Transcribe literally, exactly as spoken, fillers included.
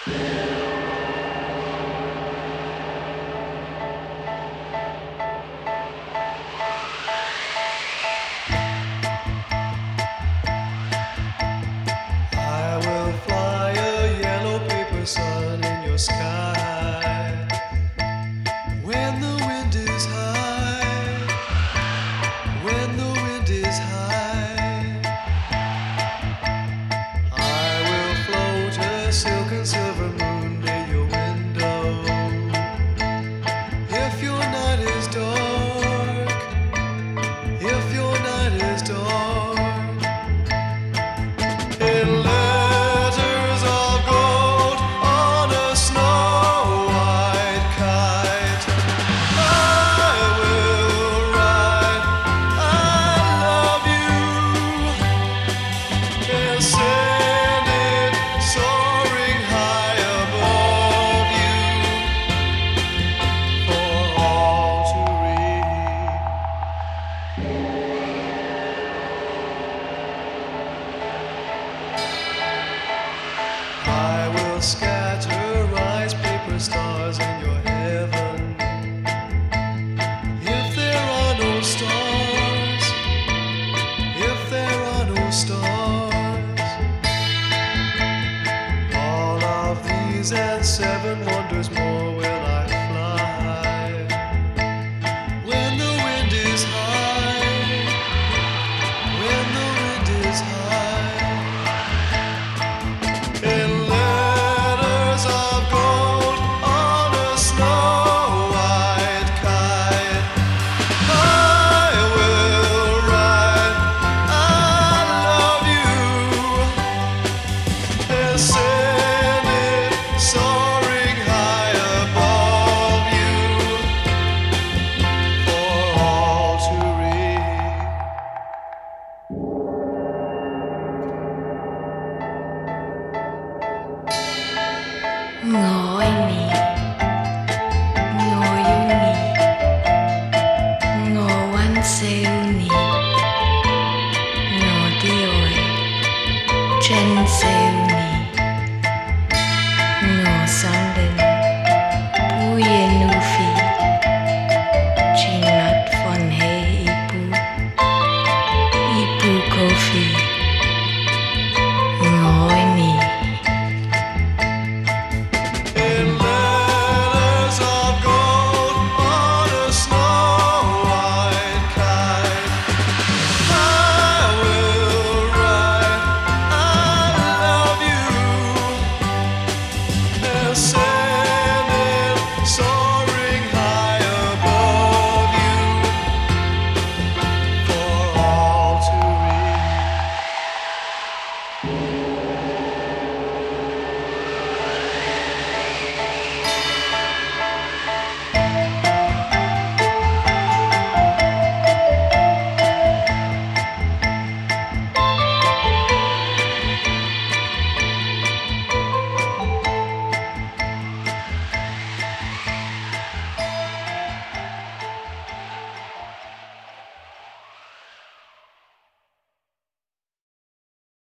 I will fly a yellow paper sun in your sky when the wind is high, when the wind is high. I will float a silk and silver moon near your window. If your night is dark, if your night is dark, in letters of gold on a snow-white kite, I will write, I love you, and send it soaring high above you for all to read. I will scatter rice paper stars in your heaven. If there are no stars, if there are no stars, all of these and seven wonders more will I fly. When the wind is high, when the wind is high, in letters of gold on a snow-white kite, I will write, I love you, and send it soaring high above you for all to read. 我愛你，我要你，我溫笑你，我的愛，真笑你。